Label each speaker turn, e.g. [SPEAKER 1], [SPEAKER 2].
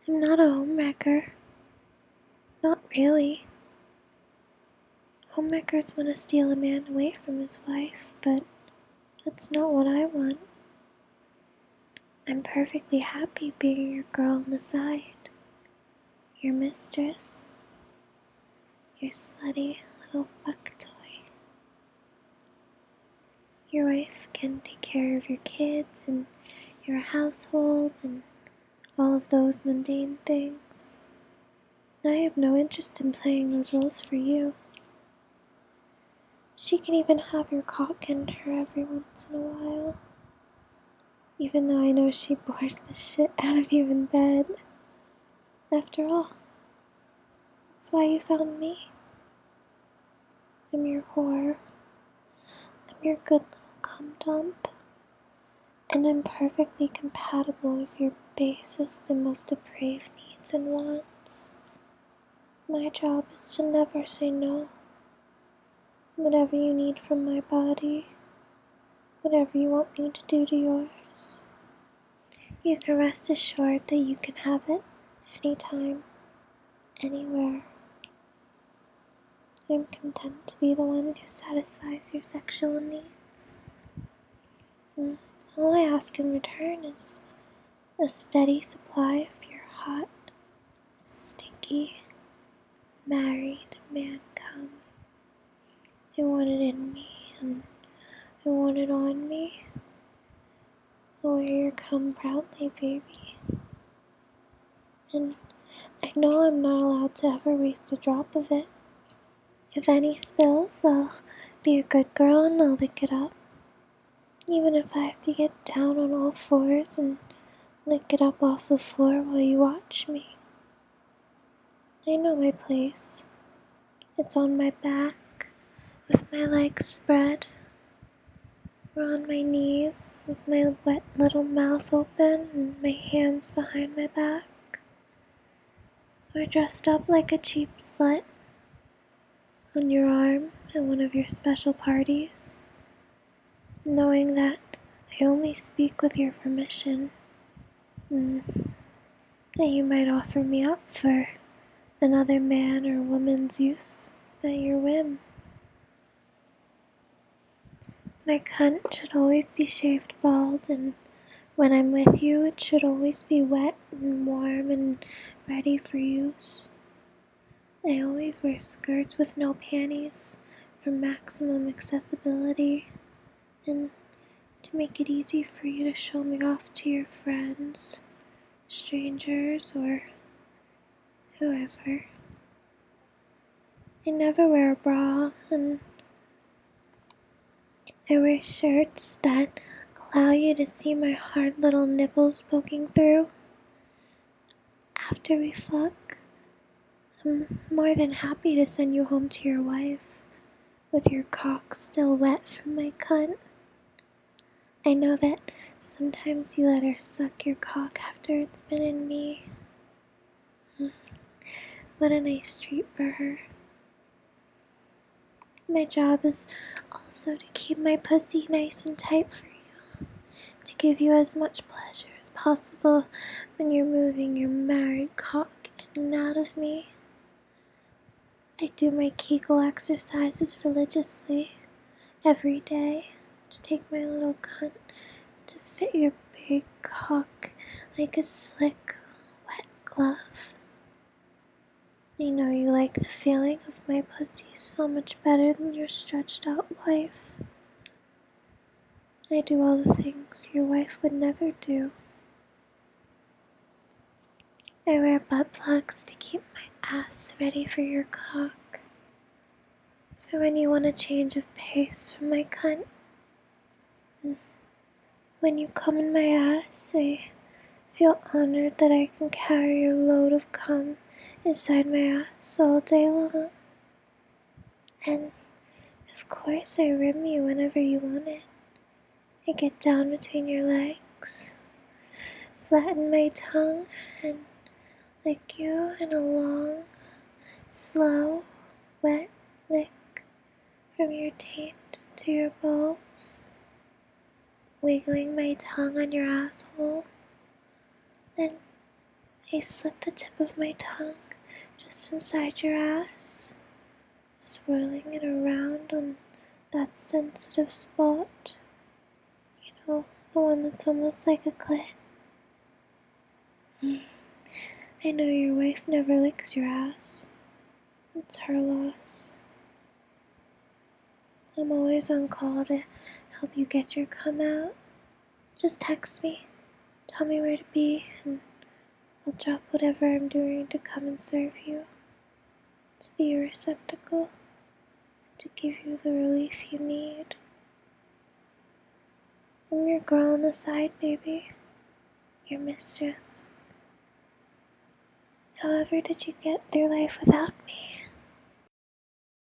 [SPEAKER 1] I'm not a homewrecker. Not really. Homewreckers want to steal a man away from his wife, but that's not what I want. I'm perfectly happy being your girl on the side. Your mistress. Your slutty little fuck toy. Your wife can take care of your kids and your household and all of those mundane things. And I have no interest in playing those roles for you. She can even have your cock in her every once in a while. Even though I know she bores the shit out of you in bed. After all, that's why you found me. I'm your whore. I'm your good little cum dump. And I'm perfectly compatible with your basest and most depraved needs and wants. My job is to never say no. Whatever you need from my body, whatever you want me to do to yours, you can rest assured that you can have it anytime, anywhere. I'm content to be the one who satisfies your sexual needs. And all I ask in return is a steady supply of your hot, stinky, married man cum. I want it in me, and I want it on me. I'll wear your cum proudly, baby. And I know I'm not allowed to ever waste a drop of it. If any spills, I'll be a good girl and I'll lick it up. Even if I have to get down on all fours and lick it up off the floor while you watch me. I know my place. It's on my back, with my legs spread, or on my knees, with my wet little mouth open and my hands behind my back, or dressed up like a cheap slut on your arm at one of your special parties, knowing that I only speak with your permission, and that you might offer me up for another man or woman's use at your whim. My cunt should always be shaved bald, and when I'm with you, it should always be wet and warm and ready for use. I always wear skirts with no panties for maximum accessibility, and to make it easy for you to show me off to your friends, strangers, or whoever. I never wear a bra, and I wear shirts that allow you to see my hard little nipples poking through. After we fuck, I'm more than happy to send you home to your wife, with your cock still wet from my cunt. I know that sometimes you let her suck your cock after it's been in me. What a nice treat for her. My job is also to keep my pussy nice and tight for you, to give you as much pleasure as possible when you're moving your married cock in and out of me. I do my Kegel exercises religiously every day to take my little cunt to fit your big cock like a slick, wet glove. You know you like the feeling of my pussy so much better than your stretched out wife. I do all the things your wife would never do. I wear butt plugs to keep my ass ready for your cock. For when you want a change of pace from my cunt. When you come in my ass, I feel honored that I can carry your load of cum inside my ass all day long. And of course I rim you whenever you want it. I get down between your legs, flatten my tongue, and lick you in a long, slow, wet lick from your taint to your balls, wiggling my tongue on your asshole, then I slip the tip of my tongue just inside your ass, swirling it around on that sensitive spot. You know, the one that's almost like a clit. I know your wife never licks your ass. It's her loss. I'm always on call to help you get your cum out. Just text me. Tell me where to be, and I'll drop whatever I'm doing to come and serve you. To be your receptacle. To give you the relief you need. I'm your girl on the side, baby. Your mistress. However did you get through life without me?